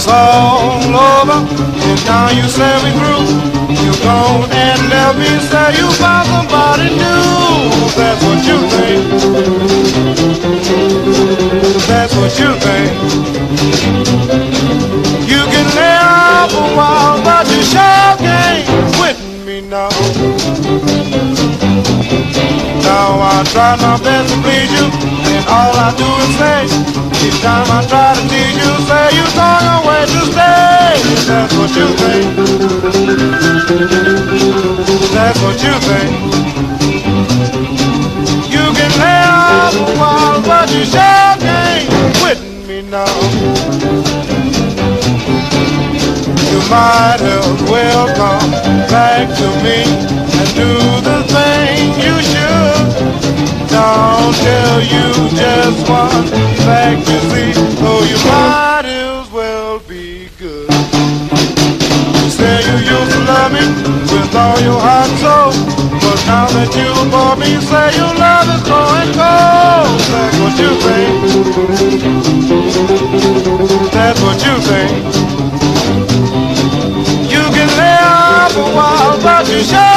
it's all over, and now you say we through. You gone and left me, say you found somebody new. That's what you think. That's what you think. You can lay off a while, but you sure can't quit me now. Now I try my best to please you, and all I do is say, each time I try to tease you, say you're going away to stay. That's what you think. That's what you think. You can lay off a while, but you sure can't quit me now. You might as well come back to me and do the thing you should. I'll tell you just one fact to see, so you might as well be good. You say you used to love me with all your heart and soul, but now that you bought me, say your love is growing cold. That's what you think. That's what you think. You can lay off a while, but you sure